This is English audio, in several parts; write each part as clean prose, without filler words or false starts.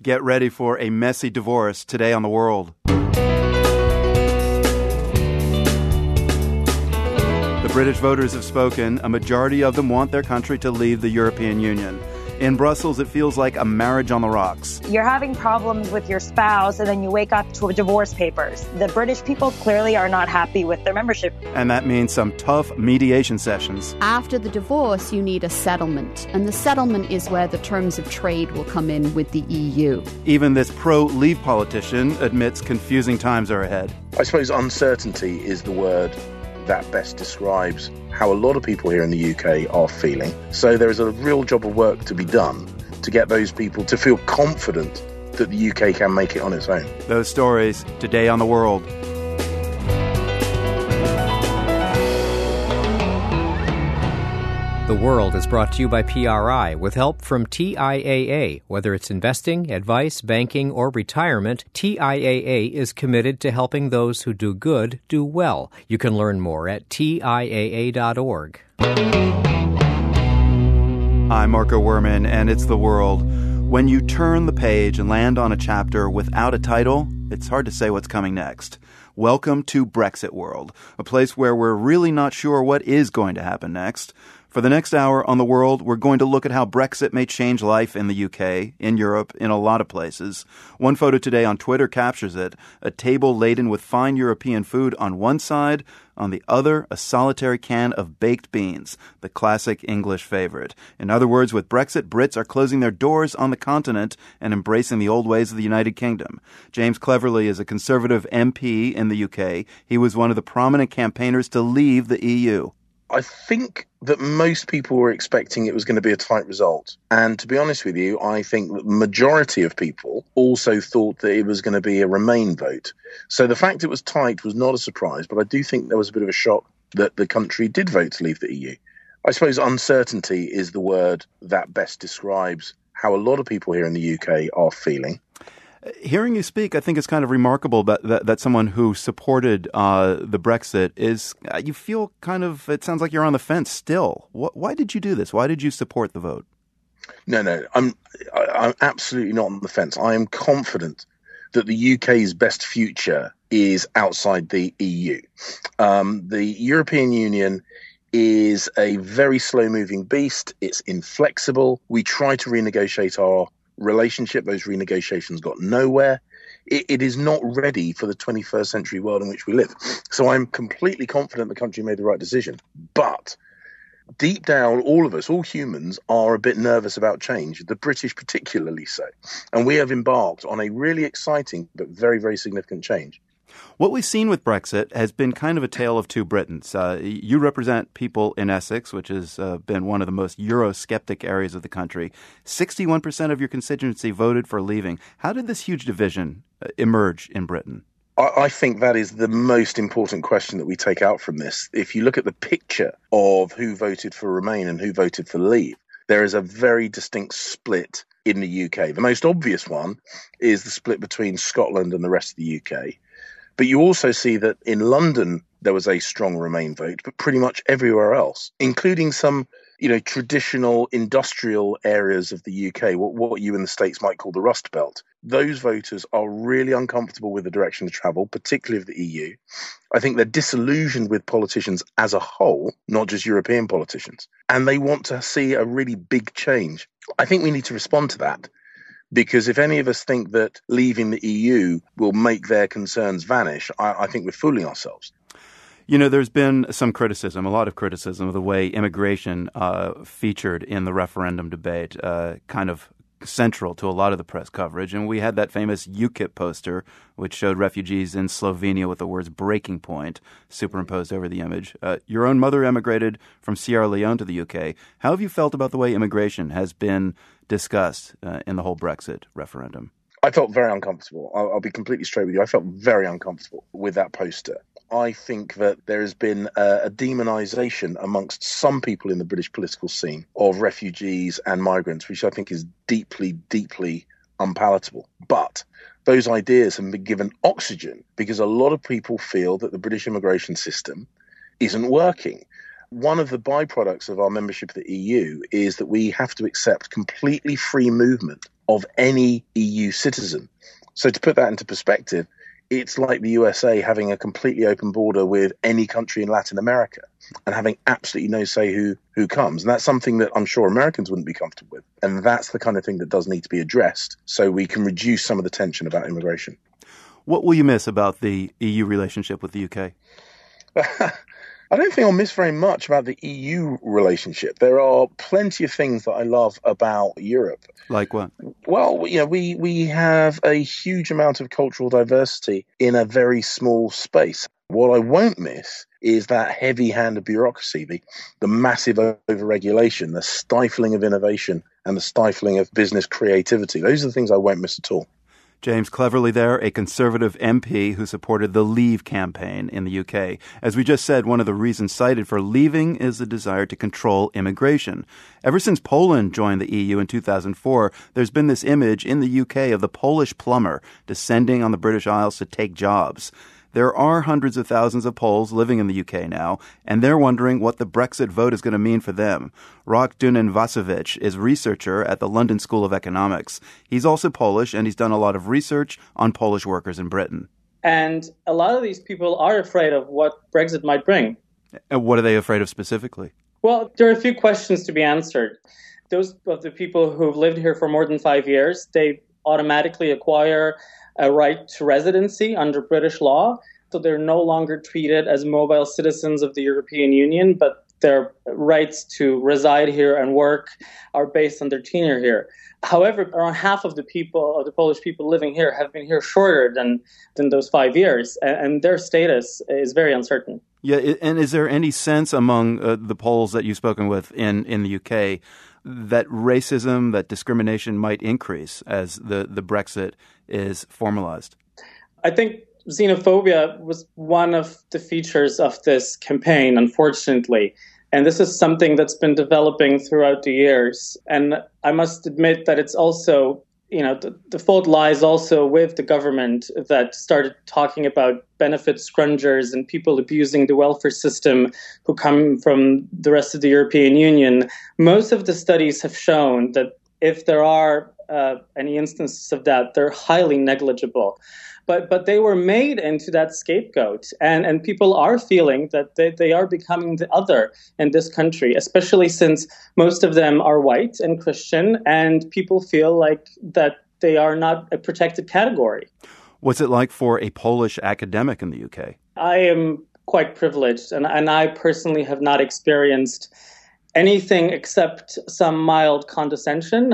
Get ready for a messy divorce today on The World. The British voters have spoken. A majority of them want their country to leave the European Union. In Brussels, it feels like a marriage on the rocks. You're having problems with your spouse, and then you wake up to divorce papers. The British people clearly are not happy with their membership. And that means some tough mediation sessions. After the divorce, you need a settlement. And the settlement is where the terms of trade will come in with the EU. Even this pro-leave politician admits confusing times are ahead. I suppose uncertainty is the word that best describes how a lot of people here in the UK are feeling. So there is a real job of work to be done to get those people to feel confident that the UK can make it on its own. Those stories today on The World. The World is brought to you by PRI with help from TIAA. Whether it's investing, advice, banking, or retirement, TIAA is committed to helping those who do good do well. You can learn more at TIAA.org. I'm Marco Werman, and it's The World. When you turn the page and land on a chapter without a title, it's hard to say what's coming next. Welcome to Brexit World, a place where we're really not sure what is going to happen next. For the next hour on The World, we're going to look at how Brexit may change life in the UK, in Europe, in a lot of places. One photo today on Twitter captures it. A table laden with fine European food on one side, on the other, a solitary can of baked beans, the classic English favorite. In other words, with Brexit, Brits are closing their doors on the continent and embracing the old ways of the United Kingdom. James Cleverly is a Conservative MP in the UK. He was one of the prominent campaigners to leave the EU. I think that most people were expecting it was going to be a tight result. And to be honest with you, I think that the majority of people also thought that it was going to be a Remain vote. So the fact it was tight was not a surprise, but I do think there was a bit of a shock that the country did vote to leave the EU. I suppose uncertainty is the word that best describes how a lot of people here in the UK are feeling. Hearing you speak, I think it's kind of remarkable that someone who supported the Brexit is, you feel kind of, it sounds like you're on the fence still. Why did you do this? Why did you support the vote? No, I'm absolutely not on the fence. I am confident that the UK's best future is outside the EU. The European Union is a very slow-moving beast. It's inflexible. We try to renegotiate our relationship. Those renegotiations got nowhere. It is not ready for the 21st century world in which we live. So I'm completely confident the country made the right decision. But deep down, all of us, all humans, are a bit nervous about change, the British particularly so. And we have embarked on a really exciting but very, very significant change. What we've seen with Brexit has been kind of a tale of two Britons. You represent people in Essex, which has been one of the most Eurosceptic areas of the country. 61% of your constituency voted for leaving. How did this huge division emerge in Britain? I think that is the most important question that we take out from this. If you look at the picture of who voted for Remain and who voted for Leave, there is a very distinct split in the UK. The most obvious one is the split between Scotland and the rest of the UK. But you also see that in London, there was a strong Remain vote, but pretty much everywhere else, including some, traditional industrial areas of the UK, what you in the States might call the Rust Belt. Those voters are really uncomfortable with the direction of travel, particularly of the EU. I think they're disillusioned with politicians as a whole, not just European politicians. And they want to see a really big change. I think we need to respond to that. Because if any of us think that leaving the EU will make their concerns vanish, I think we're fooling ourselves. There's been some criticism, a lot of criticism of the way immigration featured in the referendum debate, kind of central to a lot of the press coverage. And we had that famous UKIP poster, which showed refugees in Slovenia with the words breaking point superimposed over the image. Your own mother emigrated from Sierra Leone to the UK. How have you felt about the way immigration has been discussed in the whole Brexit referendum? I felt very uncomfortable. I'll be completely straight with you. I felt very uncomfortable with that poster. I think that there has been a demonization amongst some people in the British political scene of refugees and migrants, which I think is deeply, deeply unpalatable. But those ideas have been given oxygen because a lot of people feel that the British immigration system isn't working. One of the byproducts of our membership of the EU is that we have to accept completely free movement of any EU citizen. So to put that into perspective, it's like the USA having a completely open border with any country in Latin America and having absolutely no say who comes. And that's something that I'm sure Americans wouldn't be comfortable with. And that's the kind of thing that does need to be addressed so we can reduce some of the tension about immigration. What will you miss about the EU relationship with the UK? I don't think I'll miss very much about the EU relationship. There are plenty of things that I love about Europe. Like what? Well, we have a huge amount of cultural diversity in a very small space. What I won't miss is that heavy hand of bureaucracy, the massive overregulation, the stifling of innovation, and the stifling of business creativity. Those are the things I won't miss at all. James Cleverly there, a Conservative MP who supported the Leave campaign in the UK. As we just said, one of the reasons cited for leaving is the desire to control immigration. Ever since Poland joined the EU in 2004, there's been this image in the UK of the Polish plumber descending on the British Isles to take jobs. There are hundreds of thousands of Poles living in the UK now, and they're wondering what the Brexit vote is going to mean for them. Rok Dunin-Wasowicz is researcher at the London School of Economics. He's also Polish, and he's done a lot of research on Polish workers in Britain. And a lot of these people are afraid of what Brexit might bring. And what are they afraid of specifically? Well, there are a few questions to be answered. Those of the people who've lived here for more than 5 years, they automatically acquire a right to residency under British law. So they're no longer treated as mobile citizens of the European Union, but their rights to reside here and work are based on their tenure here. However, around half of the Polish people living here have been here shorter than those 5 years, and their status is very uncertain. Yeah, and is there any sense among the Poles that you've spoken with in the UK that racism, that discrimination might increase as the Brexit is formalized? I think xenophobia was one of the features of this campaign, unfortunately. And this is something that's been developing throughout the years. And I must admit that it's also, the fault lies also with the government that started talking about benefit scrungers and people abusing the welfare system who come from the rest of the European Union. Most of the studies have shown that if there are any instances of that, they're highly negligible. But they were made into that scapegoat, and people are feeling that they are becoming the other in this country, especially since most of them are white and Christian, and people feel like that they are not a protected category. What's it like for a Polish academic in the UK? I am quite privileged, and I personally have not experienced anything except some mild condescension,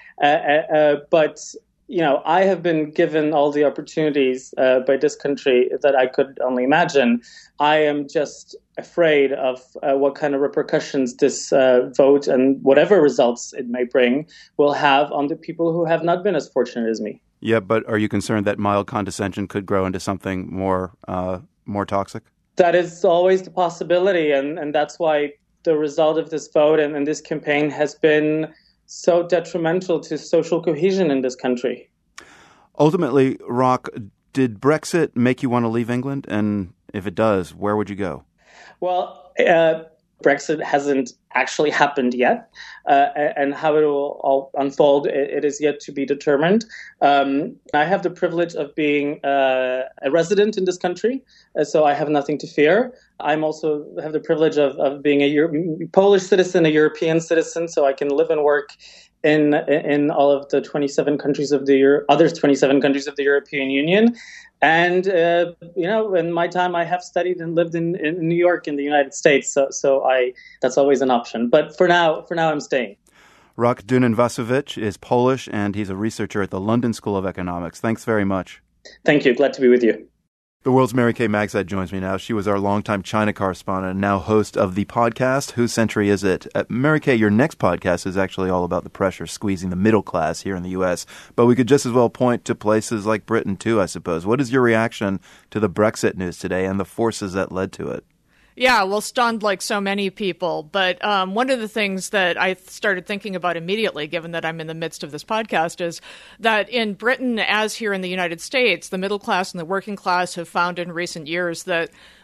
but I have been given all the opportunities by this country that I could only imagine. I am just afraid of what kind of repercussions this vote and whatever results it may bring will have on the people who have not been as fortunate as me. Yeah, but are you concerned that mild condescension could grow into something more toxic? That is always the possibility, and that's why the result of this vote and this campaign has been so detrimental to social cohesion in this country. Ultimately, Rok, did Brexit make you want to leave England? And if it does, where would you go? Well, Brexit hasn't actually happened yet, and how it will all unfold, it is yet to be determined. I have the privilege of being a resident in this country, so I have nothing to fear. I'm also have the privilege of being a Polish citizen, a European citizen, so I can live and work in all of the 27 countries of the other 27 countries of the European Union. And, in my time, I have studied and lived in New York in the United States. So that's always an option. But for now, I'm staying. Rok Dunin-Wasowicz is Polish, and he's a researcher at the London School of Economics. Thanks very much. Thank you. Glad to be with you. The world's Mary Kay Magzide joins me now. She was our longtime China correspondent and now host of the podcast, Whose Century Is It? Mary Kay, your next podcast is actually all about the pressure squeezing the middle class here in the U.S., but we could just as well point to places like Britain, too, I suppose. What is your reaction to the Brexit news today and the forces that led to it? Yeah, well, stunned like so many people. But one of the things that I started thinking about immediately, given that I'm in the midst of this podcast, is that in Britain, as here in the United States, the middle class and the working class have found in recent years that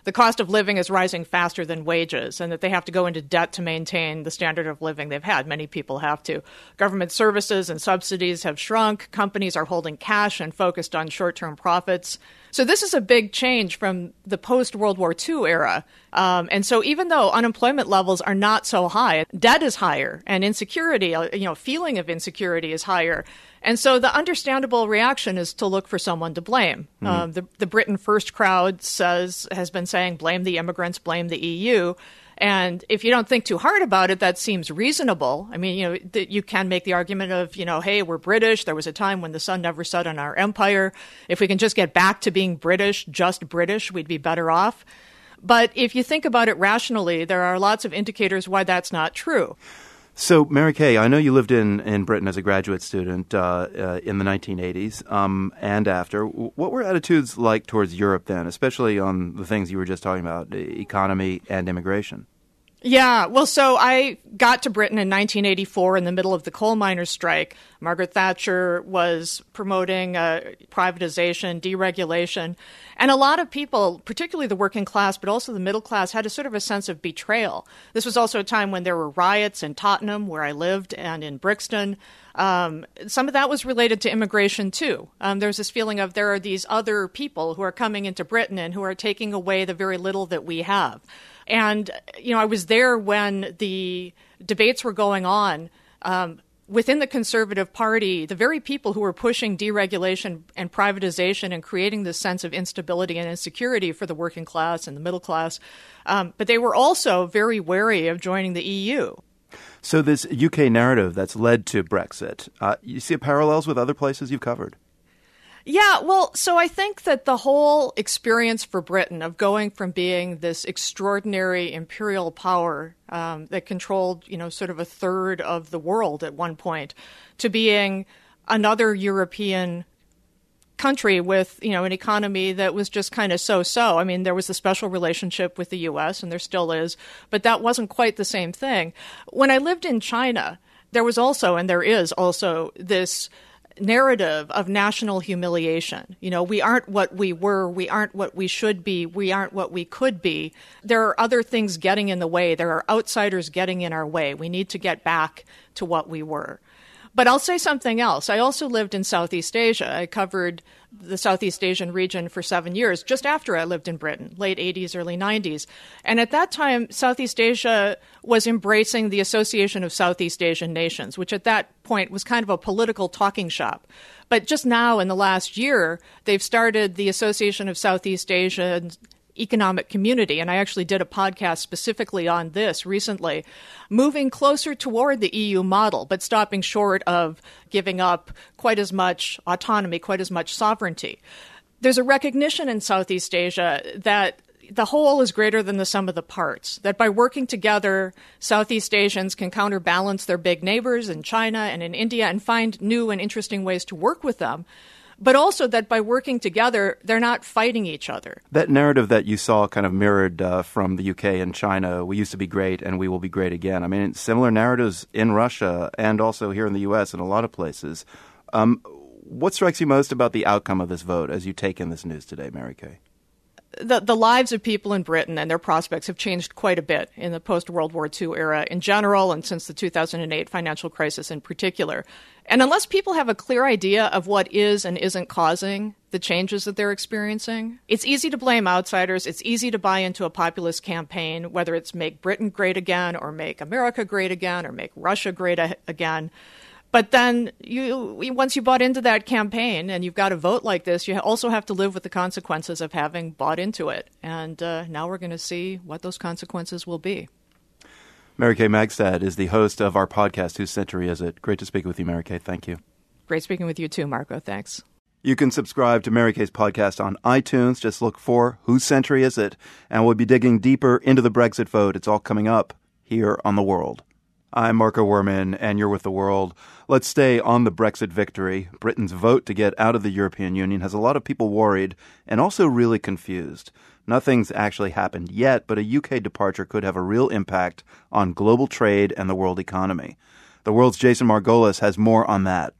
the cost of living is rising faster than wages and that they have to go into debt to maintain the standard of living they've had. Many people have to. Government services and subsidies have shrunk. Companies are holding cash and focused on short-term profits. So this is a big change from the post-World War II era. And so even though unemployment levels are not so high, debt is higher and insecurity, feeling of insecurity is higher. And so the understandable reaction is to look for someone to blame. The Britain First crowd has been saying, blame the immigrants, blame the EU. And if you don't think too hard about it, that seems reasonable. I mean, you can make the argument of, hey, we're British. There was a time when the sun never set on our empire. If we can just get back to being British, just British, we'd be better off. But if you think about it rationally, there are lots of indicators why that's not true. So, Mary Kay, I know you lived in Britain as a graduate student in the 1980s and after. What were attitudes like towards Europe then, especially on the things you were just talking about, the economy and immigration? Yeah, well, so I got to Britain in 1984 in the middle of the coal miners' strike. Margaret Thatcher was promoting privatization, deregulation. And a lot of people, particularly the working class, but also the middle class, had a sort of a sense of betrayal. This was also a time when there were riots in Tottenham, where I lived, and in Brixton. Some of that was related to immigration, too. There's this feeling of there are these other people who are coming into Britain and who are taking away the very little that we have. And, I was there when the debates were going on. Within the Conservative Party, the very people who were pushing deregulation and privatization and creating this sense of instability and insecurity for the working class and the middle class, but they were also very wary of joining the EU. So this UK narrative that's led to Brexit, you see parallels with other places you've covered? Yeah, well, so I think that the whole experience for Britain of going from being this extraordinary imperial power that controlled, sort of a third of the world at one point, to being another European country with, an economy that was just kind of so-so. I mean, there was a special relationship with the U.S., and there still is, but that wasn't quite the same thing. When I lived in China, there was also, and there is also, this narrative of national humiliation. We aren't what we were, we aren't what we should be, we aren't what we could be. There are other things getting in the way. There are outsiders getting in our way. We need to get back to what we were. But I'll say something else. I also lived in Southeast Asia. I covered the Southeast Asian region for 7 years, just after I lived in Britain, late 80s, early 90s. And at that time, Southeast Asia was embracing the Association of Southeast Asian Nations, which at that point was kind of a political talking shop. But just now, in the last year, they've started the Association of Southeast Asian Economic Community, and I actually did a podcast specifically on this recently, moving closer toward the EU model, but stopping short of giving up quite as much autonomy, quite as much sovereignty. There's a recognition in Southeast Asia that the whole is greater than the sum of the parts, that by working together, Southeast Asians can counterbalance their big neighbors in China and in India and find new and interesting ways to work with them. But also that by working together, they're not fighting each other. That narrative that you saw kind of mirrored from the UK and China, we used to be great and we will be great again. I mean, similar narratives in Russia and also here in the US and a lot of places. What strikes you most about the outcome of this vote as you take in this news today, Mary Kay? The lives of people in Britain and their prospects have changed quite a bit in the post-World War II era in general and since the 2008 financial crisis in particular. And unless people have a clear idea of what is and isn't causing the changes that they're experiencing, it's easy to blame outsiders. It's easy to buy into a populist campaign, whether it's make Britain great again or make America great again or make Russia great again. But then once you bought into that campaign and you've got a vote like this, you also have to live with the consequences of having bought into it. And now we're going to see what those consequences will be. Mary Kay Magstad is the host of our podcast, Whose Century Is It? Great to speak with you, Mary Kay. Thank you. Great speaking with you too, Marco. Thanks. You can subscribe to Mary Kay's podcast on iTunes. Just look for Whose Century Is It? And we'll be digging deeper into the Brexit vote. It's all coming up here on The World. I'm Marco Werman, and you're with The World. Let's stay on the Brexit victory. Britain's vote to get out of the European Union has a lot of people worried and also really confused. Nothing's actually happened yet, but a UK departure could have a real impact on global trade and the world economy. The World's Jason Margolis has more on that.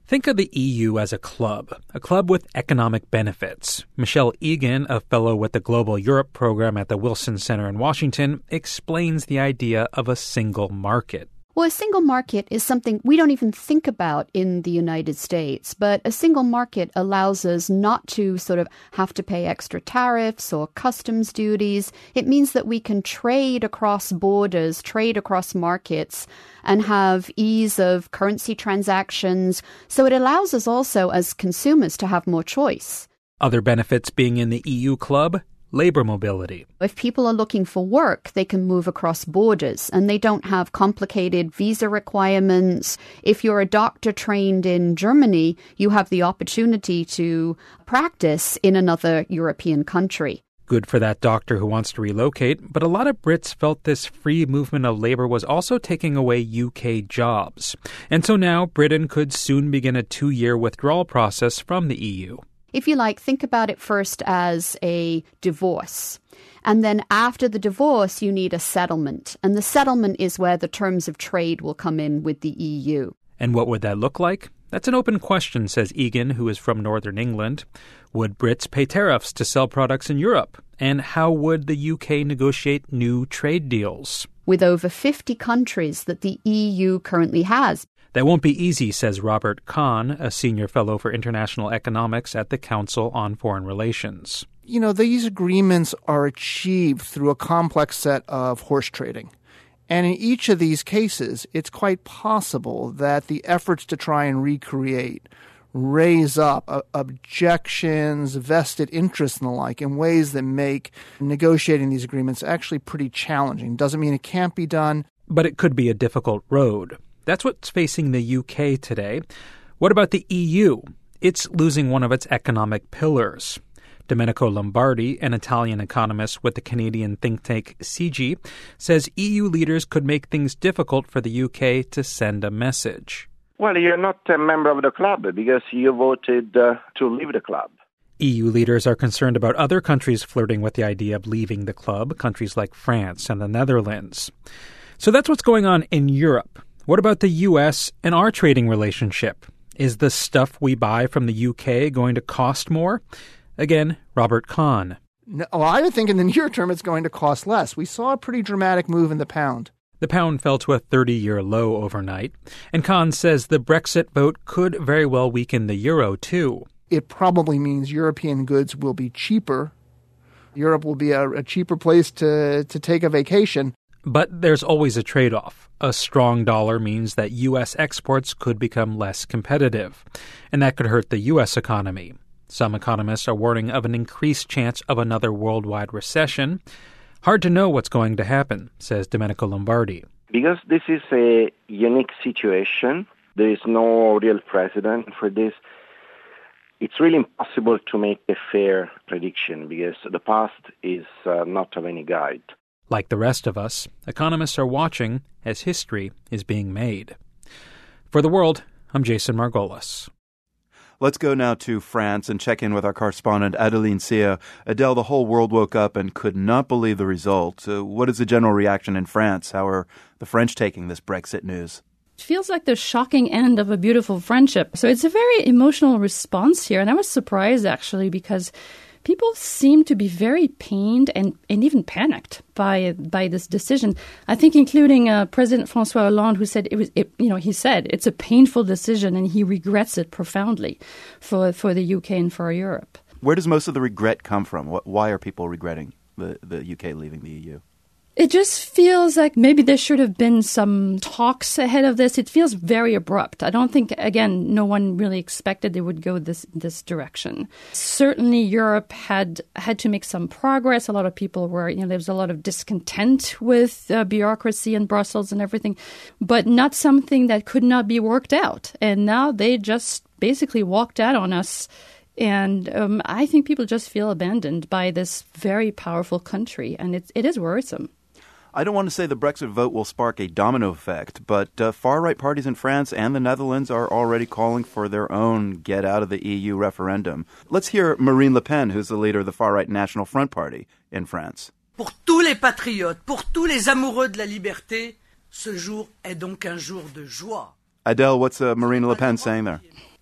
Think of the EU as a club with economic benefits. Michelle Egan, a fellow with the Global Europe program at the Wilson Center in Washington, explains the idea of a single market. Well, a single market is something we don't even think about in the United States, but a single market allows us not to sort of have to pay extra tariffs or customs duties. It means that we can trade across borders, trade across markets, and have ease of currency transactions. So it allows us also as consumers to have more choice. Other benefits being in the EU club: labor mobility. If people are looking for work, they can move across borders and they don't have complicated visa requirements. If you're a doctor trained in Germany, you have the opportunity to practice in another European country. Good for that doctor who wants to relocate, but a lot of Brits felt this free movement of labor was also taking away UK jobs. And so now Britain could soon begin a 2-year withdrawal process from the EU. If you like, think about it first as a divorce. And then after the divorce, you need a settlement. And the settlement is where the terms of trade will come in with the EU. And what would that look like? That's an open question, says Egan, who is from Northern England. Would Brits pay tariffs to sell products in Europe? And how would the UK negotiate new trade deals? With over 50 countries that the EU currently has. That won't be easy, says Robert Kahn, a senior fellow for international economics at the Council on Foreign Relations. You know, these agreements are achieved through a complex set of horse trading. And in each of these cases, it's quite possible that the efforts to try and recreate raise up objections, vested interests, and the like in ways that make negotiating these agreements actually pretty challenging. Doesn't mean it can't be done. But it could be a difficult road. That's what's facing the UK today. What about the EU? It's losing one of its economic pillars. Domenico Lombardi, an Italian economist with the Canadian think tank CIGI, says EU leaders could make things difficult for the UK to send a message. Well, you're not a member of the club because you voted to leave the club. EU leaders are concerned about other countries flirting with the idea of leaving the club, countries like France and the Netherlands. So that's what's going on in Europe. What about the U.S. and our trading relationship? Is the stuff we buy from the UK going to cost more? Again, Robert Kahn. No, I would think in the near term it's going to cost less. We saw a pretty dramatic move in the pound. The pound fell to a 30-year low overnight. And Kahn says the Brexit vote could very well weaken the euro, too. It probably means European goods will be cheaper. Europe will be a cheaper place to take a vacation. But there's always a trade-off. A strong dollar means that U.S. exports could become less competitive, and that could hurt the U.S. economy. Some economists are warning of an increased chance of another worldwide recession. Hard to know what's going to happen, says Domenico Lombardi. Because this is a unique situation, there is no real precedent for this. It's really impossible to make a fair prediction because the past is not of any guide. Like the rest of us, economists are watching as history is being made. For The World, I'm Jason Margolis. Let's go now to France and check in with our correspondent Adeline Sia. Adele, the whole world woke up and could not believe the result. What is the general reaction in France? How are the French taking this Brexit news? It feels like the shocking end of a beautiful friendship. So it's a very emotional response here. And I was surprised, actually, because people seem to be very pained and even panicked by this decision. I think including President François Hollande, who said he said it's a painful decision and he regrets it profoundly for the UK and for Europe. Where does most of the regret come from? Why are people regretting the UK leaving the EU? It just feels like maybe there should have been some talks ahead of this. It feels very abrupt. I don't think, again, no one really expected they would go this direction. Certainly, Europe had to make some progress. A lot of people were, there was a lot of discontent with bureaucracy in Brussels and everything, but not something that could not be worked out. And now they just basically walked out on us. And I think people just feel abandoned by this very powerful country, and it is worrisome. I don't want to say the Brexit vote will spark a domino effect, but far-right parties in France and the Netherlands are already calling for their own get-out-of-the-EU referendum. Let's hear Marine Le Pen, who's the leader of the far-right National Front Party in France. Pour tous les patriotes, pour tous les amoureux de la liberté, ce jour est donc un jour de joie. Adele, what's Marine Le Pen saying there?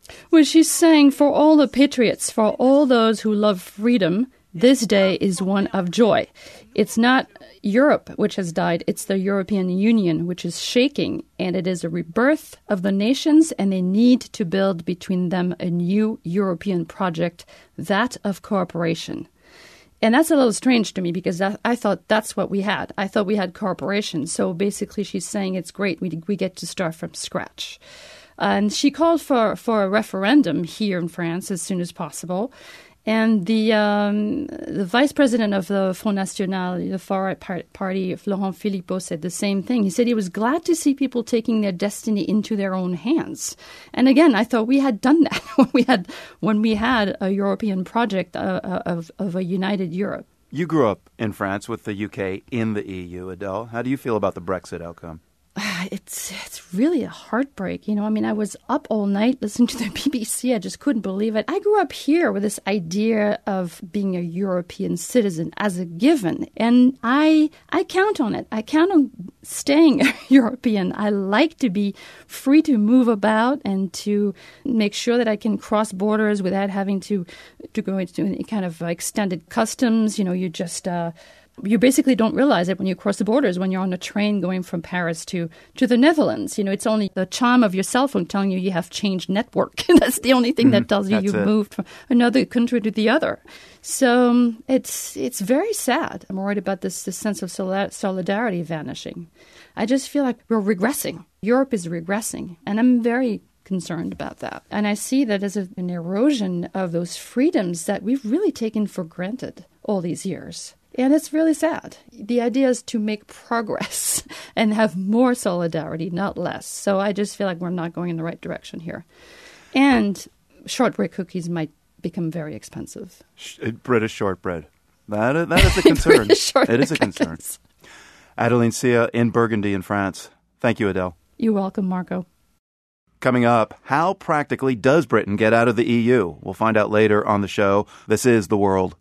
Well, she's saying for all the patriots, for all those who love freedom, this day is one of joy. It's not Europe which has died, it's the European Union which is shaking, and it is a rebirth of the nations, and they need to build between them a new European project, that of cooperation. And that's a little strange to me because I thought that's what we had. I thought we had cooperation. So basically she's saying it's great, we get to start from scratch. And she called for a referendum here in France as soon as possible. And the vice president of the Front National, the far-right party, Laurent Philippot, said the same thing. He said he was glad to see people taking their destiny into their own hands. And again, I thought we had done that when we had a European project of a united Europe. You grew up in France with the UK in the EU, Adele. How do you feel about the Brexit outcome? It's really a heartbreak. I mean, I was up all night listening to the BBC. I just couldn't believe it. I grew up here with this idea of being a European citizen as a given. And I count on it. I count on staying European. I like to be free to move about and to make sure that I can cross borders without having to go into any kind of extended customs. You basically don't realize it when you cross the borders, when you're on a train going from Paris to the Netherlands. It's only the chime of your cell phone telling you have changed network. That's the only thing that tells you you've moved from another country to the other. So it's very sad. I'm worried about this sense of solidarity vanishing. I just feel like we're regressing. Europe is regressing, and I'm very concerned about that. And I see that as an erosion of those freedoms that we've really taken for granted all these years. And it's really sad. The idea is to make progress and have more solidarity, not less. So I just feel like we're not going in the right direction here. And shortbread cookies might become very expensive. British shortbread. That is a concern. It is a concern. Adeline Sia in Burgundy in France. Thank you, Adele. You're welcome, Marco. Coming up, how practically does Britain get out of the EU? We'll find out later on the show. This is The World.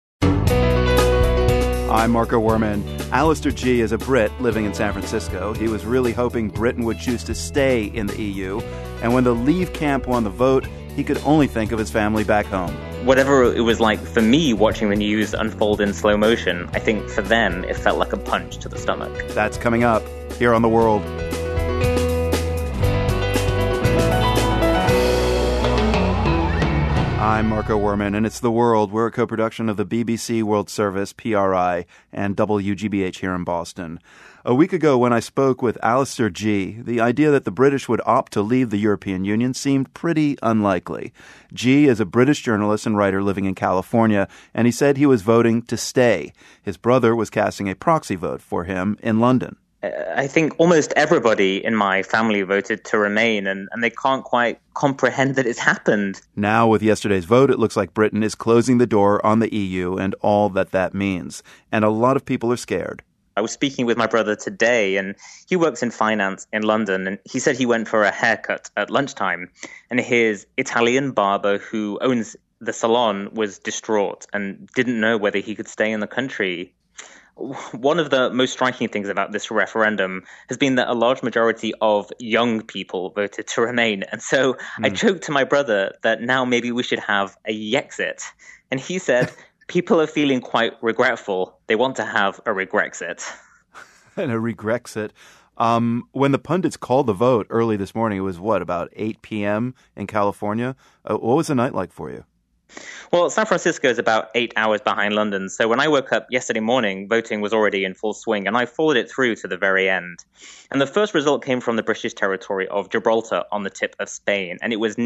I'm Marco Werman. Alistair G. is a Brit living in San Francisco. He was really hoping Britain would choose to stay in the EU. And when the Leave camp won the vote, he could only think of his family back home. Whatever it was like for me watching the news unfold in slow motion, I think for them it felt like a punch to the stomach. That's coming up here on The World. I'm Marco Werman, and it's The World. We're a co-production of the BBC World Service, PRI, and WGBH here in Boston. A week ago, when I spoke with Alistair G., the idea that the British would opt to leave the European Union seemed pretty unlikely. G. is a British journalist and writer living in California, and he said he was voting to stay. His brother was casting a proxy vote for him in London. I think almost everybody in my family voted to remain, and they can't quite comprehend that it's happened. Now, with yesterday's vote, it looks like Britain is closing the door on the EU and all that means. And a lot of people are scared. I was speaking with my brother today, and he works in finance in London, and he said he went for a haircut at lunchtime, and his Italian barber who owns the salon was distraught and didn't know whether he could stay in the country. One of the most striking things about this referendum has been that a large majority of young people voted to remain. And so I joked to my brother that now maybe we should have a Yexit. And he said, people are feeling quite regretful. They want to have a Regrexit. And a Regrexit. When the pundits called the vote early this morning, it was about 8 p.m. in California? What was the night like for you? Well, San Francisco is about 8 hours behind London, so when I woke up yesterday morning, voting was already in full swing, and I followed it through to the very end. And the first result came from the British territory of Gibraltar on the tip of Spain, and it was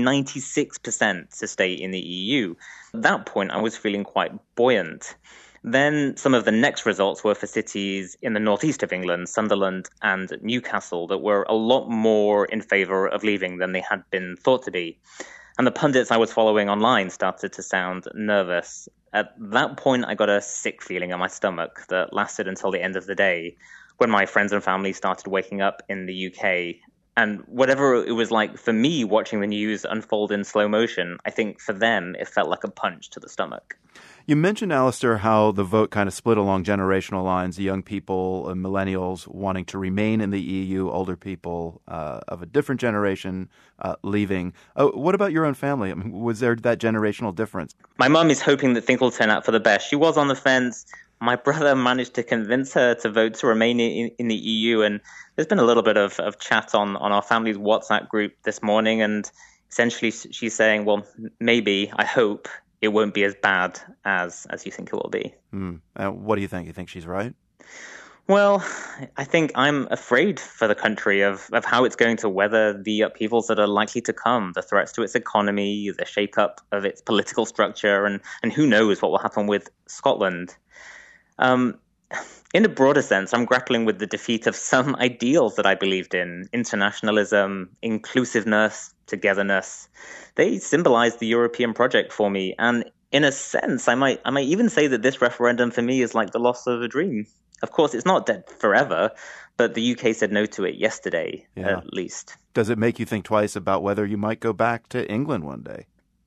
96% to stay in the EU. At that point, I was feeling quite buoyant. Then some of the next results were for cities in the northeast of England, Sunderland and Newcastle, that were a lot more in favour of leaving than they had been thought to be. And the pundits I was following online started to sound nervous. At that point, I got a sick feeling in my stomach that lasted until the end of the day, when my friends and family started waking up in the UK. And whatever it was like for me watching the news unfold in slow motion, I think for them it felt like a punch to the stomach. You mentioned, Alistair, how the vote kind of split along generational lines, the young people, millennials wanting to remain in the EU, older people of a different generation leaving. What about your own family? I mean, was there that generational difference? My mum is hoping that things will turn out for the best. She was on the fence. My brother managed to convince her to vote to remain in the EU, and there's been a little bit of chat on our family's WhatsApp group this morning, and essentially she's saying, well, maybe, I hope, it won't be as bad as you think it will be. What do you think? You think she's right? Well, I think I'm afraid for the country of how it's going to weather the upheavals that are likely to come, the threats to its economy, the shake-up of its political structure, and who knows what will happen with Scotland. In a broader sense, I'm grappling with the defeat of some ideals that I believed in: internationalism, inclusiveness, togetherness. They symbolize the European project for me, and in a sense, I might even say that this referendum for me is like the loss of a dream. Of course, it's not dead forever, but the UK said no to it yesterday, at least. Does it make you think twice about whether you might go back to England one day?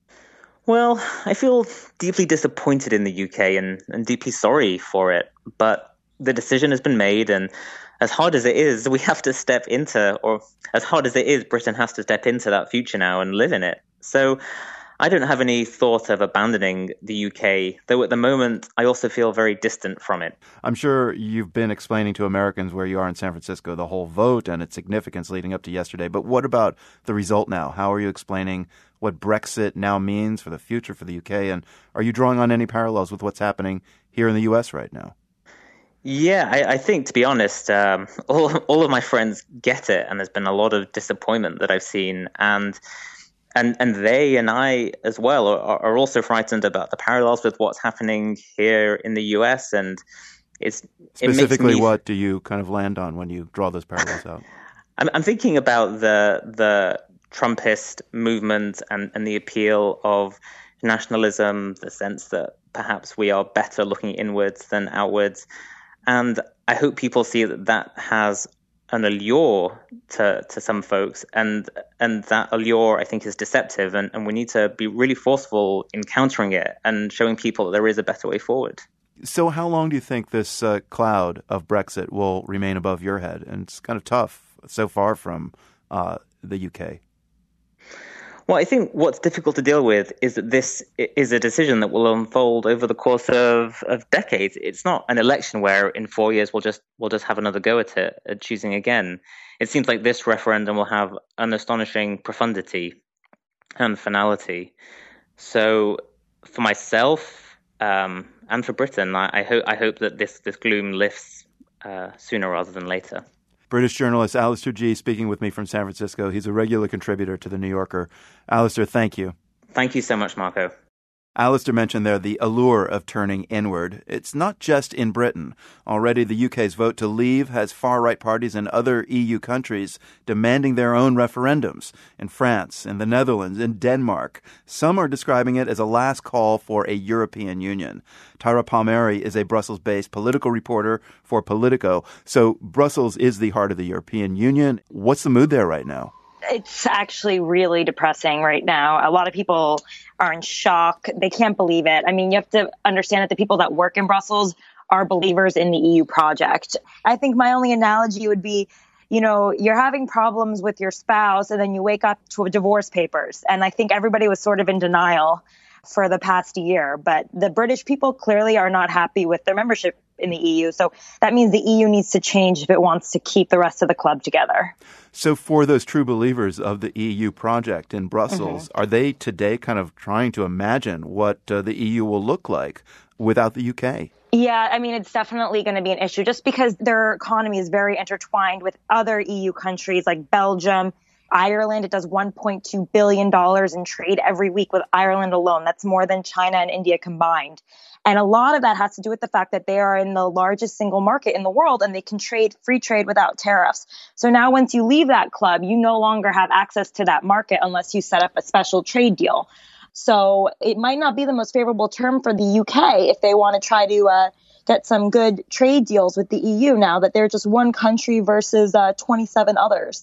Well, I feel deeply disappointed in the UK and deeply sorry for it, but the decision has been made, and as hard as it is, we have to step into, or as hard as it is, Britain has to step into that future now and live in it. So I don't have any thought of abandoning the UK, though at the moment I also feel very distant from it. I'm sure you've been explaining to Americans where you are in San Francisco the whole vote and its significance leading up to yesterday, but what about the result now? How are you explaining what Brexit now means for the future for the UK, and are you drawing on any parallels with what's happening here in the US right now? Yeah, I think, to be honest, all of my friends get it, and there's been a lot of disappointment that I've seen, and they and I as well are also frightened about the parallels with what's happening here in the US, and specifically, what do you kind of land on when you draw those parallels out? I'm thinking about the Trumpist movement and the appeal of nationalism, the sense that perhaps we are better looking inwards than outwards. And I hope people see that has an allure to some folks, and that allure, I think, is deceptive, and we need to be really forceful in countering it and showing people that there is a better way forward. So how long do you think this cloud of Brexit will remain above your head? And it's kind of tough so far from the UK. Well, I think what's difficult to deal with is that this is a decision that will unfold over the course of decades. It's not an election where in 4 years we'll just have another go at it, at choosing again. It seems like this referendum will have an astonishing profundity and finality. So for myself and for Britain, I hope that this gloom lifts sooner rather than later. British journalist Alistair Gee speaking with me from San Francisco. He's a regular contributor to The New Yorker. Alistair, thank you. Thank you so much, Marco. Alistair mentioned there the allure of turning inward. It's not just in Britain. Already the UK's vote to leave has far-right parties in other EU countries demanding their own referendums. In France, in the Netherlands, in Denmark. Some are describing it as a last call for a European Union. Tara Palmieri is a Brussels-based political reporter for Politico. So Brussels is the heart of the European Union. What's the mood there right now? It's actually really depressing right now. A lot of people are in shock. They can't believe it. I mean, you have to understand that the people that work in Brussels are believers in the EU project. I think my only analogy would be, you're having problems with your spouse and then you wake up to divorce papers. And I think everybody was sort of in denial for the past year. But the British people clearly are not happy with their membership in the EU. So that means the EU needs to change if it wants to keep the rest of the club together. So for those true believers of the EU project in Brussels, are they today kind of trying to imagine what the EU will look like without the UK? Yeah, I mean, it's definitely going to be an issue just because their economy is very intertwined with other EU countries like Belgium, Ireland. It does $1.2 billion in trade every week with Ireland alone. That's more than China and India combined. And a lot of that has to do with the fact that they are in the largest single market in the world and they can free trade without tariffs. So now once you leave that club, you no longer have access to that market unless you set up a special trade deal. So it might not be the most favorable term for the UK if they want to try to get some good trade deals with the EU now that they're just one country versus 27 others.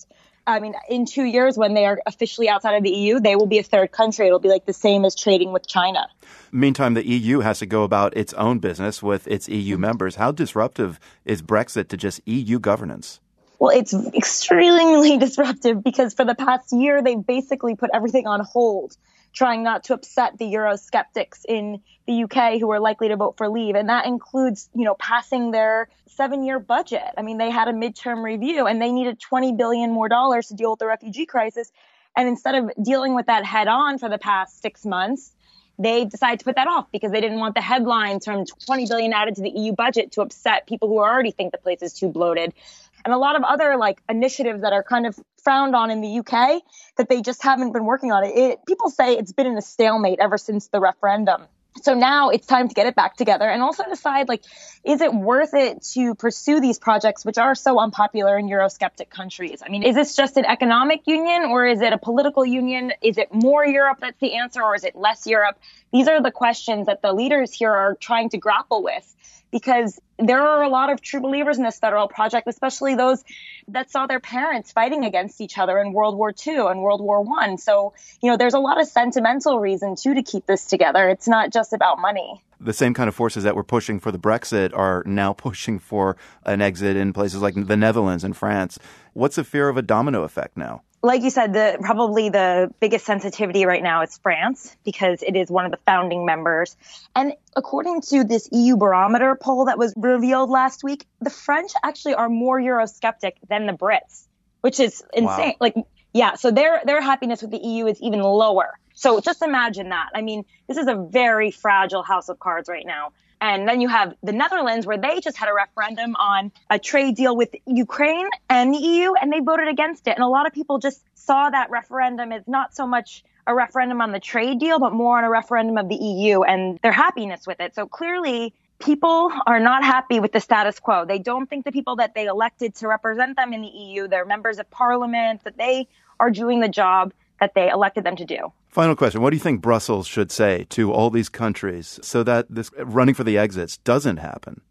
I mean, in 2 years, when they are officially outside of the EU, they will be a third country. It'll be like the same as trading with China. Meantime, the EU has to go about its own business with its EU members. How disruptive is Brexit to just EU governance? Well, it's extremely disruptive because for the past year, they've basically put everything on hold, trying not to upset the Eurosceptics in the UK who are likely to vote for leave. And that includes, passing their 7-year budget. I mean, they had a midterm review and they needed $20 billion more to deal with the refugee crisis. And instead of dealing with that head on for the past 6 months, they decided to put that off because they didn't want the headlines from $20 billion added to the EU budget to upset people who already think the place is too bloated. And a lot of other initiatives that are kind of frowned on in the UK that they just haven't been working on. People say it's been in a stalemate ever since the referendum. So now it's time to get it back together and also decide, is it worth it to pursue these projects, which are so unpopular in Eurosceptic countries? I mean, is this just an economic union or is it a political union? Is it more Europe that's the answer or is it less Europe? These are the questions that the leaders here are trying to grapple with, because there are a lot of true believers in this federal project, especially those that saw their parents fighting against each other in World War II and World War I. So, there's a lot of sentimental reason, too, to keep this together. It's not just about money. The same kind of forces that were pushing for the Brexit are now pushing for an exit in places like the Netherlands and France. What's the fear of a domino effect now? Like you said, probably the biggest sensitivity right now is France because it is one of the founding members. And according to this EU Barometer poll that was revealed last week, the French actually are more Eurosceptic than the Brits, which is insane. Wow. So their happiness with the EU is even lower. So just imagine that. I mean, this is a very fragile house of cards right now. And then you have the Netherlands, where they just had a referendum on a trade deal with Ukraine and the EU, and they voted against it. And a lot of people just saw that referendum as not so much a referendum on the trade deal, but more on a referendum of the EU and their happiness with it. So clearly, people are not happy with the status quo. They don't think the people that they elected to represent them in the EU, their members of parliament, that they are doing the job that they elected them to do. Final question. What do you think Brussels should say to all these countries so that this running for the exits doesn't happen?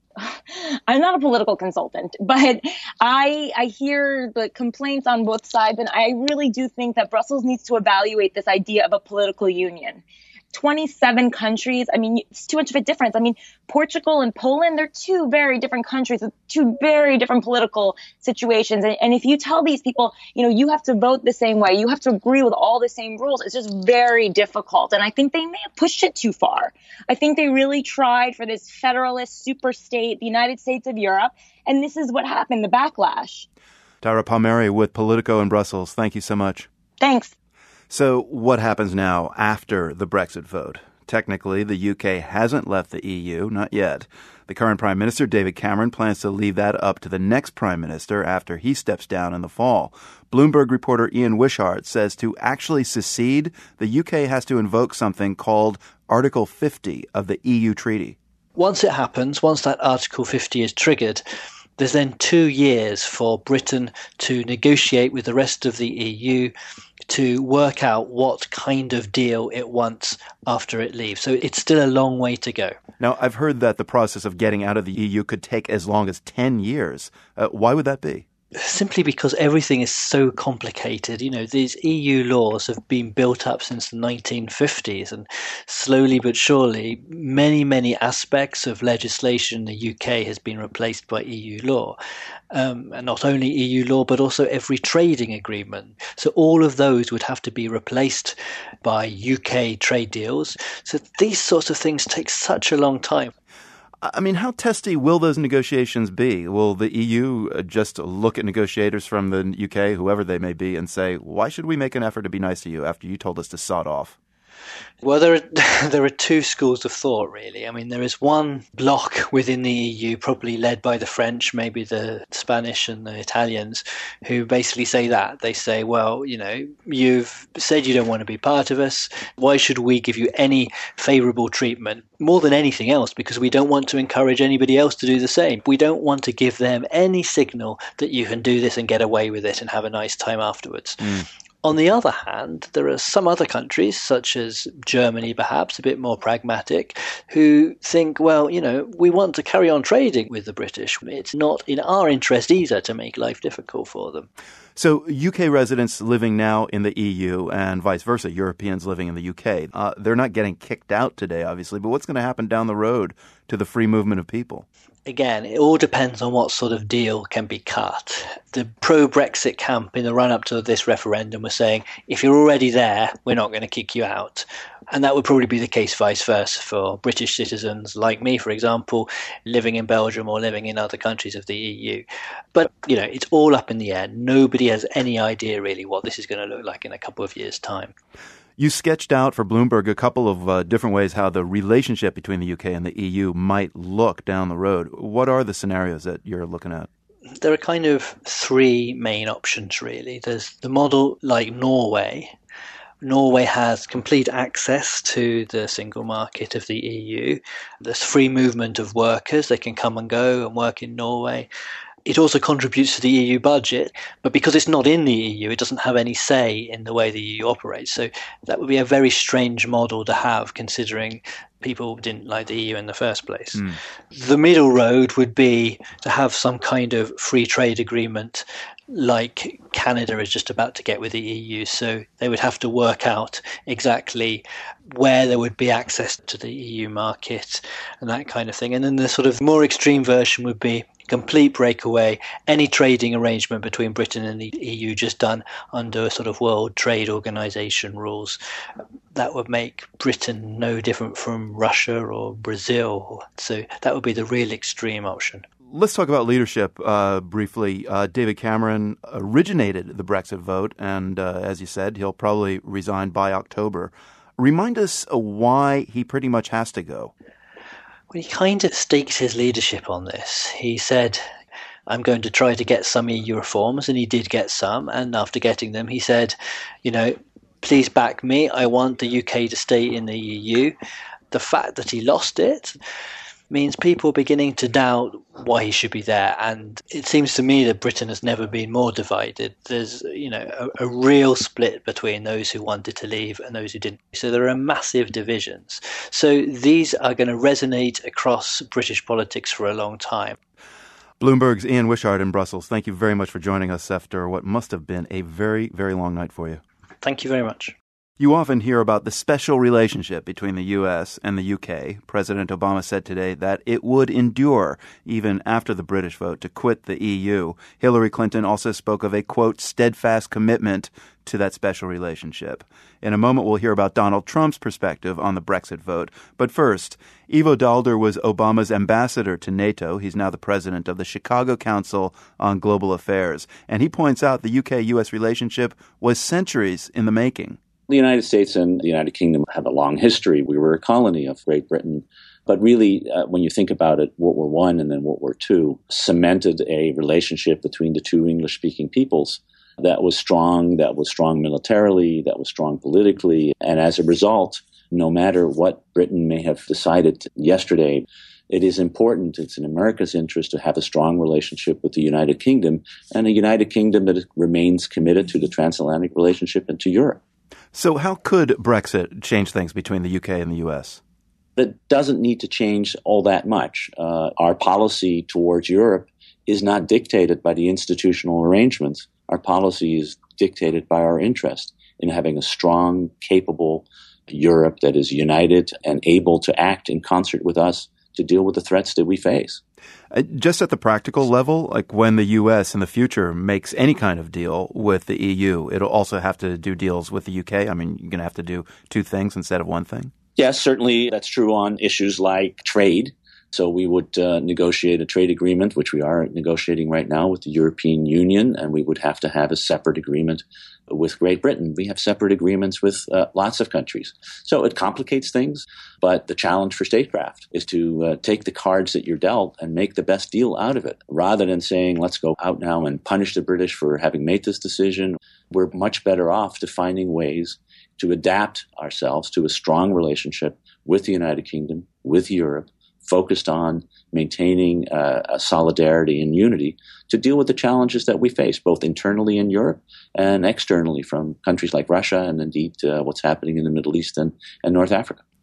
I'm not a political consultant, but I hear the complaints on both sides, and I really do think that Brussels needs to evaluate this idea of a political union. 27 countries. I mean, it's too much of a difference. I mean, Portugal and Poland, they're two very different countries with two very different political situations. And if you tell these people, you have to vote the same way, you have to agree with all the same rules, it's just very difficult. And I think they may have pushed it too far. I think they really tried for this federalist super state, the United States of Europe. And this is what happened, the backlash. Dara Palmieri with Politico in Brussels. Thank you so much. Thanks. So what happens now after the Brexit vote? Technically, the UK hasn't left the EU, not yet. The current Prime Minister, David Cameron, plans to leave that up to the next Prime Minister after he steps down in the fall. Bloomberg reporter Ian Wishart says to actually secede, the UK has to invoke something called Article 50 of the EU treaty. Once it happens, once that Article 50 is triggered, there's then 2 years for Britain to negotiate with the rest of the EU to work out what kind of deal it wants after it leaves. So it's still a long way to go. Now, I've heard that the process of getting out of the EU could take as long as 10 years. Why would that be? Simply because everything is so complicated. These EU laws have been built up since the 1950s, and slowly but surely, many, many aspects of legislation in the UK has been replaced by EU law. And not only EU law, but also every trading agreement. So all of those would have to be replaced by UK trade deals. So these sorts of things take such a long time. I mean, how testy will those negotiations be? Will the EU just look at negotiators from the UK, whoever they may be, and say, why should we make an effort to be nice to you after you told us to sod off? Well, there are two schools of thought, really. I mean, there is one bloc within the EU, probably led by the French, maybe the Spanish and the Italians, who basically say that. They say, well, you've said you don't want to be part of us. Why should we give you any favourable treatment? More than anything else, because we don't want to encourage anybody else to do the same. We don't want to give them any signal that you can do this and get away with it and have a nice time afterwards. On the other hand, there are some other countries, such as Germany perhaps, a bit more pragmatic, who think, well, we want to carry on trading with the British. It's not in our interest either to make life difficult for them. So UK residents living now in the EU and vice versa, Europeans living in the UK, they're not getting kicked out today, obviously, but what's going to happen down the road to the free movement of people? Again, it all depends on what sort of deal can be cut. The pro-Brexit camp in the run-up to this referendum was saying, if you're already there, we're not going to kick you out. And that would probably be the case vice versa for British citizens like me, for example, living in Belgium or living in other countries of the EU. But, it's all up in the air. Nobody has any idea really what this is going to look like in a couple of years' time. You sketched out for Bloomberg a couple of different ways how the relationship between the UK and the EU might look down the road. What are the scenarios that you're looking at? There are kind of three main options, really. There's the model like Norway. Norway has complete access to the single market of the EU. There's free movement of workers. They can come and go and work in Norway. It also contributes to the EU budget, but because it's not in the EU, it doesn't have any say in the way the EU operates. So that would be a very strange model to have, considering people didn't like the EU in the first place. The middle road would be to have some kind of free trade agreement like Canada is just about to get with the EU. So they would have to work out exactly where there would be access to the EU market and that kind of thing. And then the sort of more extreme version would be complete breakaway, any trading arrangement between Britain and the EU just done under a sort of World Trade Organization rules. That would make Britain no different from Russia or Brazil. So that would be the real extreme option. Let's talk about leadership briefly. David Cameron originated the Brexit vote, and as you said, he'll probably resign by October. Remind us why he pretty much has to go. Well, he kind of staked his leadership on this. He said, I'm going to try to get some EU reforms, and he did get some. And after getting them, he said, please back me. I want the UK to stay in the EU. The fact that he lost it means people are beginning to doubt why he should be there. And it seems to me that Britain has never been more divided. There's, a real split between those who wanted to leave and those who didn't. So there are massive divisions. So these are going to resonate across British politics for a long time. Bloomberg's Ian Wishart in Brussels. Thank you very much for joining us after what must have been a very, very long night for you. Thank you very much. You often hear about the special relationship between the U.S. and the UK. President Obama said today that it would endure even after the British vote to quit the EU. Hillary Clinton also spoke of a, quote, steadfast commitment to that special relationship. In a moment, we'll hear about Donald Trump's perspective on the Brexit vote. But first, Ivo Daalder was Obama's ambassador to NATO. He's now the president of the Chicago Council on Global Affairs. And he points out the UK-U.S. relationship was centuries in the making. The United States and the United Kingdom have a long history. We were a colony of Great Britain. But really, when you think about it, World War I and then World War II cemented a relationship between the two English-speaking peoples that was strong militarily, that was strong politically. And as a result, no matter what Britain may have decided yesterday, it is important, it's in America's interest to have a strong relationship with the United Kingdom, and a United Kingdom that remains committed to the transatlantic relationship and to Europe. So how could Brexit change things between the UK and the US? It doesn't need to change all that much. Our policy towards Europe is not dictated by the institutional arrangements. Our policy is dictated by our interest in having a strong, capable Europe that is united and able to act in concert with us to deal with the threats that we face. Just at the practical level, like when the U.S. in the future makes any kind of deal with the EU, it'll also have to do deals with the UK? I mean, you're going to have to do two things instead of one thing? Yes, certainly that's true on issues like trade. So we would negotiate a trade agreement, which we are negotiating right now with the European Union, and we would have to have a separate agreement with Great Britain. We have separate agreements with lots of countries. So it complicates things, but the challenge for statecraft is to take the cards that you're dealt and make the best deal out of it, rather than saying, let's go out now and punish the British for having made this decision. We're much better off to finding ways to adapt ourselves to a strong relationship with the United Kingdom, with Europe, focused on maintaining a solidarity and unity to deal with the challenges that we face, both internally in Europe and externally from countries like Russia and indeed what's happening in the Middle East and North Africa.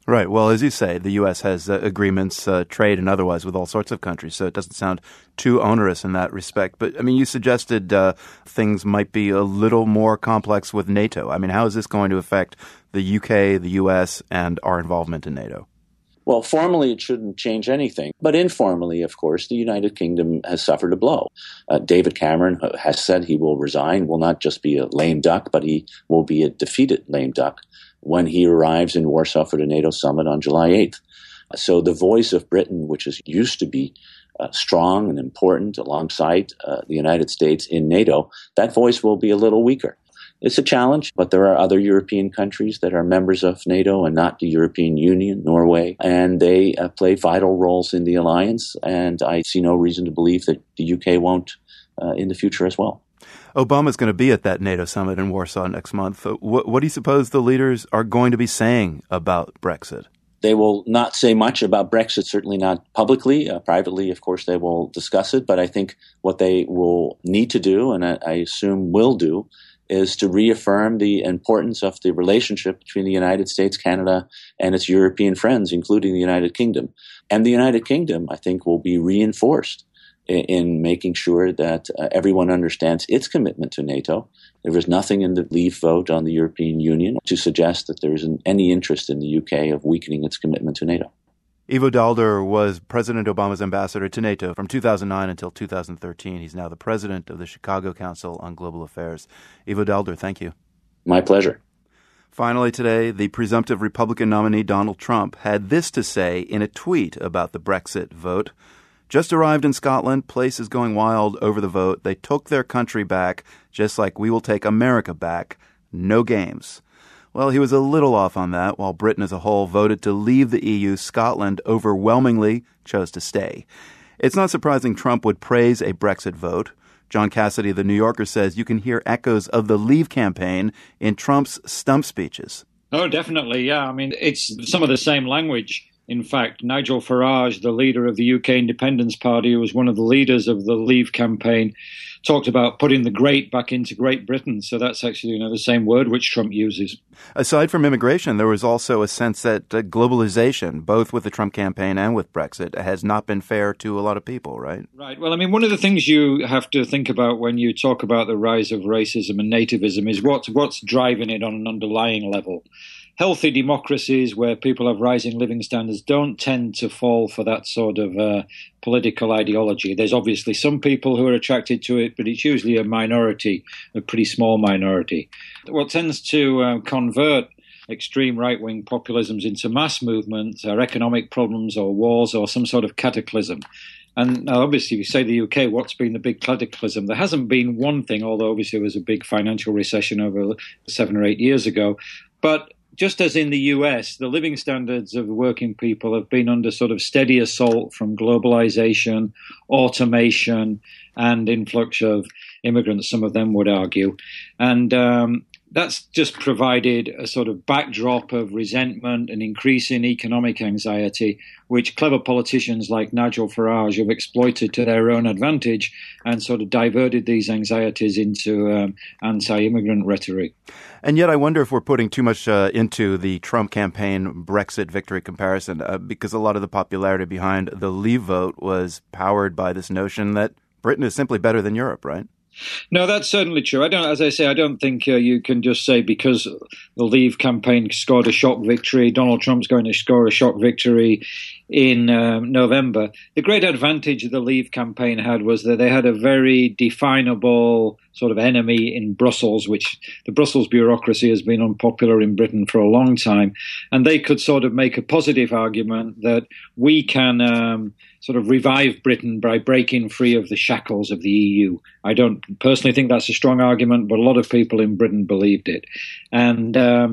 Right. Well, as you say, the U.S. has agreements, trade and otherwise, with all sorts of countries, so it doesn't sound too onerous in that respect. But, I mean, you suggested things might be a little more complex with NATO. I mean, how is this going to affect the U.K., the U.S., and our involvement in NATO? Well, formally, it shouldn't change anything. But informally, of course, the United Kingdom has suffered a blow. David Cameron has said he will resign, will not just be a lame duck, but he will be a defeated lame duck when he arrives in Warsaw for the NATO summit on July 8th. So the voice of Britain, which is used to be strong and important alongside the United States in NATO, that voice will be a little weaker. It's a challenge, but there are other European countries that are members of NATO and not the European Union, Norway, and they play vital roles in the alliance, and I see no reason to believe that the UK won't in the future as well. Obama's going to be at that NATO summit in Warsaw next month. What do you suppose the leaders are going to be saying about Brexit? They will not say much about Brexit, certainly not publicly. Privately, of course, they will discuss it. But I think what they will need to do, and I assume will do, is to reaffirm the importance of the relationship between the United States, Canada, and its European friends, including the United Kingdom. And the United Kingdom, I think, will be reinforced in making sure that everyone understands its commitment to NATO. There is nothing in the Leave vote on the European Union to suggest that there isn't any interest in the UK of weakening its commitment to NATO. Ivo Daalder was President Obama's ambassador to NATO from 2009 until 2013. He's now the president of the Chicago Council on Global Affairs. Ivo Daalder, thank you. My pleasure. Finally today, the presumptive Republican nominee Donald Trump had this to say in a tweet about the Brexit vote. Just arrived in Scotland, place is going wild over the vote. They took their country back, just like we will take America back. No games. Well, he was a little off on that. While Britain as a whole voted to leave the EU, Scotland overwhelmingly chose to stay. It's not surprising Trump would praise a Brexit vote. John Cassidy of The New Yorker says you can hear echoes of the Leave campaign in Trump's stump speeches. Oh, definitely, yeah. I mean, it's some of the same language. In fact, Nigel Farage, the leader of the UK Independence Party, who was one of the leaders of the Leave campaign, talked about putting the great back into Great Britain. So that's actually, the same word which Trump uses. Aside from immigration, there was also a sense that globalization, both with the Trump campaign and with Brexit, has not been fair to a lot of people, right? Right. Well, I mean, one of the things you have to think about when you talk about the rise of racism and nativism is what's driving it on an underlying level. Healthy democracies where people have rising living standards don't tend to fall for that sort of political ideology. There's obviously some people who are attracted to it, but it's usually a minority, a pretty small minority. What tends to convert extreme right-wing populisms into mass movements are economic problems or wars or some sort of cataclysm. And obviously, if you say the UK, what's been the big cataclysm? There hasn't been one thing, although obviously there was a big financial recession over 7 or 8 years ago. But just as in the US, the living standards of working people have been under sort of steady assault from globalization, automation, and influx of immigrants, some of them would argue. And that's just provided a sort of backdrop of resentment and increasing economic anxiety, which clever politicians like Nigel Farage have exploited to their own advantage and sort of diverted these anxieties into anti-immigrant rhetoric. And yet I wonder if we're putting too much into the Trump campaign Brexit victory comparison, because a lot of the popularity behind the Leave vote was powered by this notion that Britain is simply better than Europe, right? No, that's certainly true. I don't think you can just say because the Leave campaign scored a shock victory, Donald Trump's going to score a shock victory in November. The great advantage the Leave campaign had was that they had a very definable sort of enemy in Brussels, which the Brussels bureaucracy has been unpopular in Britain for a long time. And they could sort of make a positive argument that we can sort of revive Britain by breaking free of the shackles of the EU. I don't personally think that's a strong argument, but a lot of people in Britain believed it. And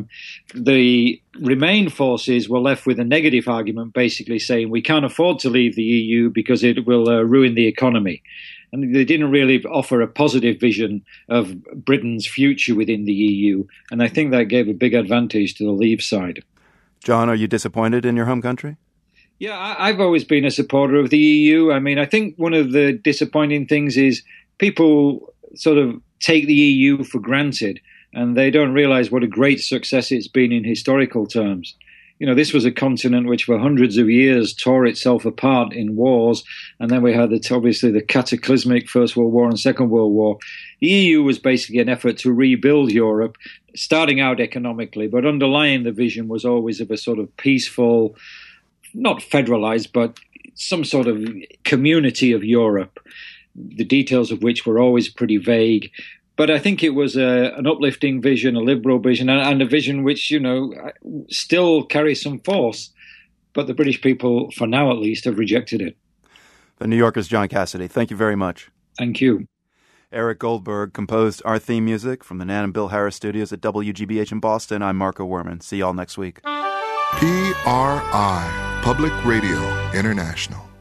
the Remain forces were left with a negative argument, basically saying we can't afford to leave the EU because it will ruin the economy. And they didn't really offer a positive vision of Britain's future within the EU. And I think that gave a big advantage to the Leave side. John, are you disappointed in your home country? Yeah, I've always been a supporter of the EU. I mean, I think one of the disappointing things is people sort of take the EU for granted and they don't realize what a great success it's been in historical terms. This was a continent which for hundreds of years tore itself apart in wars. And then we had obviously the cataclysmic First World War and Second World War. The EU was basically an effort to rebuild Europe, starting out economically, but underlying the vision was always of a sort of peaceful, not federalized, but some sort of community of Europe, the details of which were always pretty vague. But I think it was an uplifting vision, a liberal vision, and a vision which, still carries some force. But the British people, for now at least, have rejected it. The New Yorker's John Cassidy. Thank you very much. Thank you. Eric Goldberg composed our theme music from the Nan and Bill Harris studios at WGBH in Boston. I'm Marco Werman. See y'all next week. PRI, Public Radio International.